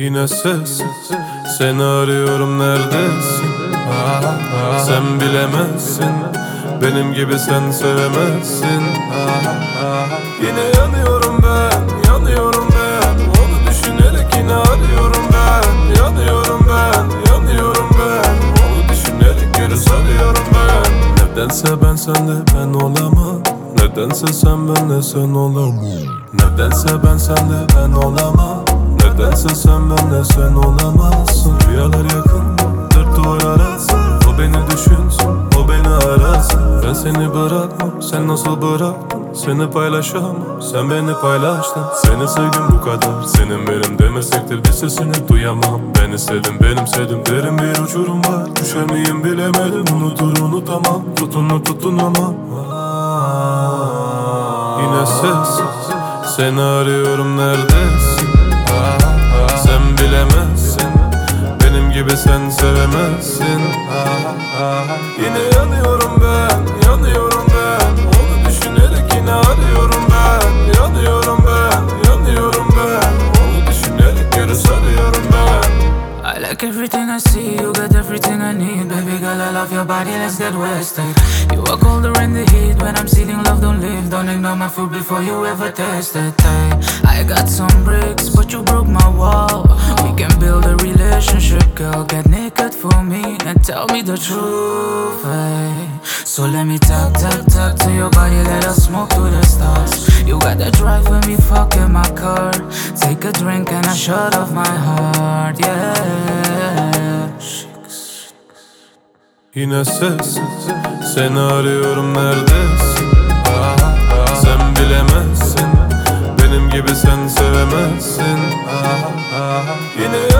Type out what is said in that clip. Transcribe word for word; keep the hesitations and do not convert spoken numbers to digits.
Yine sessiz, seni arıyorum neredesin? Sen bilemezsin, benim gibi sen sevemezsin. Yine yanıyorum ben, yanıyorum ben. Onu düşünerek yine arıyorum ben. Yanıyorum ben, yanıyorum ben. Onu düşünerek geri sarıyorum ben. Nedense ben sende ben olamam. Nedense sen benle sen olamam. Nedense ben sende ben olamam. Nedense sen benle sen olamazsın. Rüyalar yakın, dört duvar arası. O beni düşünsün, o beni arasın. Ben seni bırakmam, sen nasıl bıraktın? Seni paylaşamam, sen beni paylaştın. Seni sevdim bu kadar, senin benim demesektir bir sesini duyamam. Ben istedim benimsedim, derin bir uçurum var. Düşer miyim bilemedim, unutur unutamam. Tutunur tutunamam. Yine sessiz, seni arıyorum neredesin? Sen bilemezsin, benim gibi sen sevemezsin. Yine yanıyorum ben, yanıyorum ben. Onu düşünerek yine arıyorum ben. Yanıyorum ben, yanıyorum ben. Onu düşünerek geri sarıyorum ben. I like everything I see, you got everything I need. Baby girl, I love your body, let's get wasted. You are colder in the heat, when I'm sitting love don't leave. Don't ignore my food before you ever taste it, hey. I got some bricks, but you broke my wall. We can build a relationship, girl, get naked for me and tell me the truth, hey. So let me talk, talk, talk to your body, let us smoke to the stars. You got the drive when we fuck in my car. Take a drink and a shot of my heart, yeah. Yine sessiz, seni arıyorum neredesin? Sen bilemezsin, benim gibi sen sevemezsin. Yine